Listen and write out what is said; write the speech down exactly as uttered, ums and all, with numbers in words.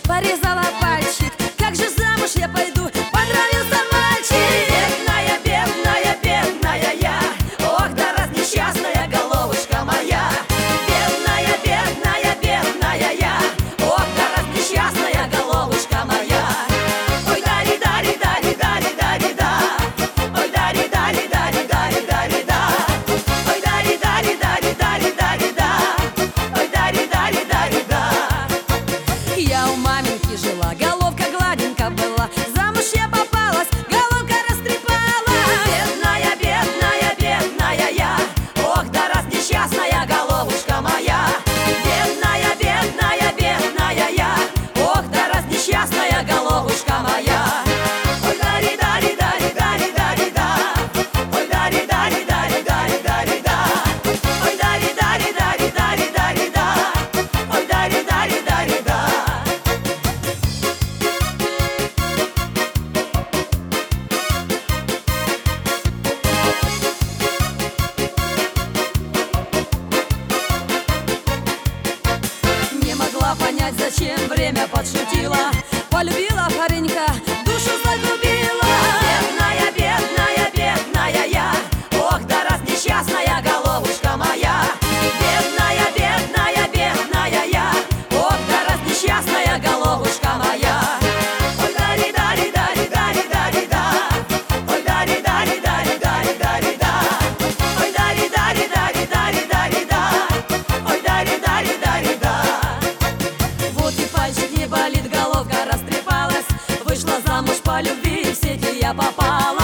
порезала пальчик. Как же замуж я пойду? Понравился мальчик. Бедная, бедная, бедная я. Ох, да раз несчастная головушка моя. Бедная, бедная, бедная я. Ох, да раз несчастная головушка моя. Ой, дари, дари, дари, дари, дари, да. Ой, дари, дари, дари, дари, дари, да. Ой, дари, дари, дари, дари, дари, да. Ой, дари, дари, дари, да. Я у маменьки жила, головка гладенька была. Замуж я попалась, головка растрепала. Бедная, бедная, бедная я. Ох, да раз несчастная головушка моя. Бедная, бедная, бедная я. Ох, да раз несчастная головушка моя. Ой, дари, дари, дари, дари, дари, да. Ой, дари, дари, дари, дари, дари, да. Ой, дари, дари, дари, дари, дари, да. Ой, дари, дари, дари, да. Не могла понять, зачем время подшутила. Полюбила паренька, душу загубила. Бедная, бедная, бедная я. Ох, да раз несчастная головушка моя. Бедная, бедная, бедная я. Ох, да раз несчастная головушка моя. Ой, дари, дари, дари, дари, дари, да. Ой, дари, дари, дари, дари, дари, да. Ой, дари, дари, дари, дари, дари, да. Ой, дари, дари, дари, да. Вот и пальчик не болит, головка растрепалась. Вышла замуж по любви, в сети я попала.